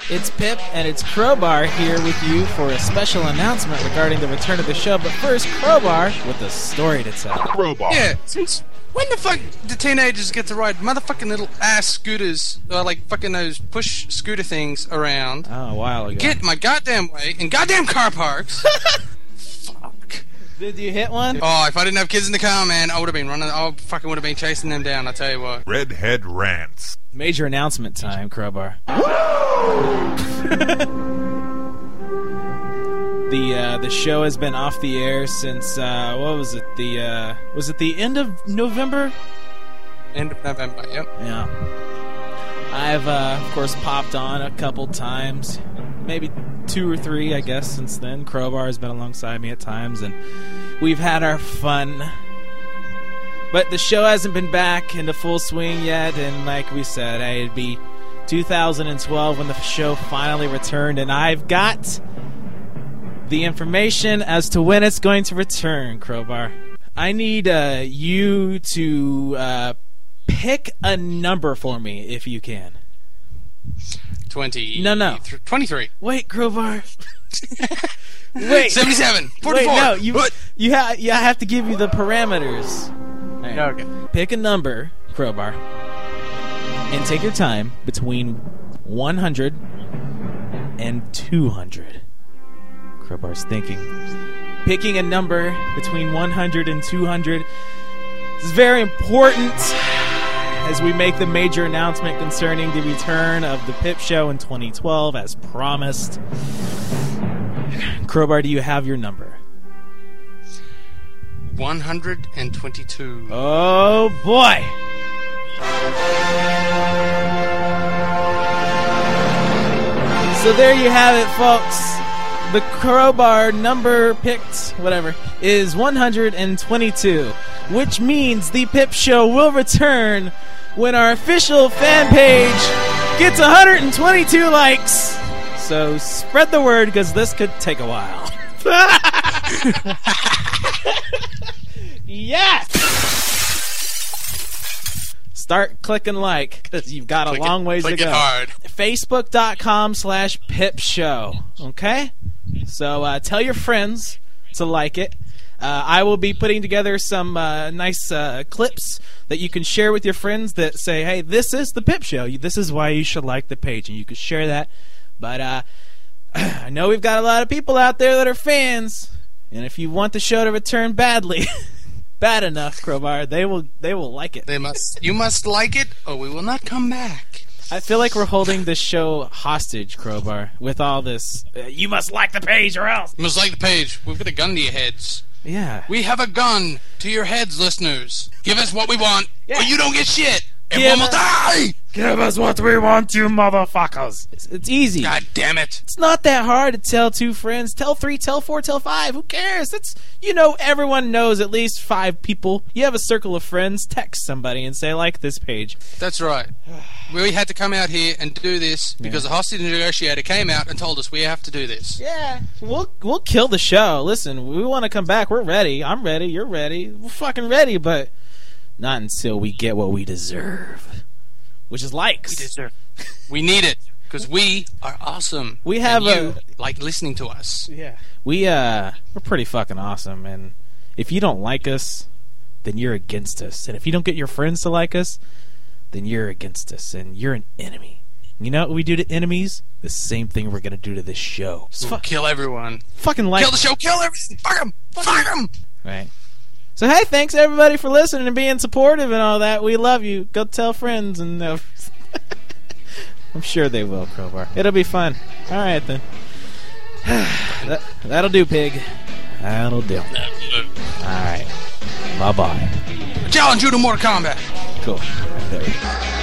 It's Pip and it's Crowbar here with you for a special announcement regarding the return of the show. But first, Crowbar with a story to tell. Crowbar. Yeah, since when the fuck do teenagers get to ride motherfucking little ass scooters, or like fucking those push scooter things around? Oh, a while ago. Get my goddamn way in goddamn car parks. Fuck. Did you hit one? Oh, if I didn't have kids in the car, man, I would have been running. I fucking would have been chasing them down. I tell you what. Redhead Rants. Major announcement time, Crowbar. The show has been off the air since what was it? Was it the end of November? End of November. Yep. Yeah. I've of course popped on a couple times, maybe 2 or 3, I guess, since then. Crowbar has been alongside me at times, and we've had our fun. But the show hasn't been back into full swing yet, and like we said, it'd be 2012 when the show finally returned, and I've got the information as to when it's going to return, Crowbar. I need you to pick a number for me, if you can. 20. No. 23. Wait, Crowbar. Wait. 77. 44. Wait, no, you have to give you the parameters. Right. Okay. Pick a number, Crowbar, and take your time between 100 and 200. Crowbar's thinking. Picking a number between 100 and 200 is very important as we make the major announcement concerning the return of the Pip Show in 2012, as promised. Crowbar, do you have your number? 122. Oh, boy. So there you have it, folks. The Crowbar number picked, whatever, is 122, which means the Pip Show will return when our official fan page gets 122 likes. So spread the word, because this could take a while. Yes! Start clicking like, because you've got a long ways to go. Hard. Facebook.com/Pip Show. Okay? So tell your friends to like it. I will be putting together some nice clips that you can share with your friends that say, hey, this is the Pip Show. This is why you should like the page. And you can share that. But I know we've got a lot of people out there that are fans. And if you want the show to return badly, bad enough, Crowbar, they will like it. You must like it, or we will not come back. I feel like we're holding this show hostage, Crowbar, with all this. You must like the page, or else. You must like the page. We've got a gun to your heads. Yeah. We have a gun to your heads, listeners. Give us what we want, or you don't get shit. Everyone will die. Give us what we want, you motherfuckers. It's easy. God damn it. It's not that hard to tell 2 friends. Tell 3, tell 4, tell 5. Who cares? It's, everyone knows at least 5 people. You have a circle of friends. Text somebody and say, like this page. That's right. We had to come out here and do this because the hostage negotiator came out and told us we have to do this. Yeah. We'll kill the show. Listen, we want to come back. We're ready. I'm ready. You're ready. We're fucking ready, but not until we get what we deserve. Which is likes. We deserve. We need it because we are awesome. We have you like listening to us. Yeah. We're pretty fucking awesome, and if you don't like us, then you're against us. And if you don't get your friends to like us, then you're against us, and you're an enemy. You know what we do to enemies? The same thing we're gonna do to this show. We'll kill everyone. Fucking like. Kill the show. Kill everything. Fuck them. Fuck them. Right. So hey, thanks everybody for listening and being supportive and all that. We love you. Go tell friends, and I'm sure they will, Crowbar. It'll be fun. All right then. That'll do, pig. That'll do. All right. Bye bye. Challenge you to Mortal Kombat. Cool. There we go.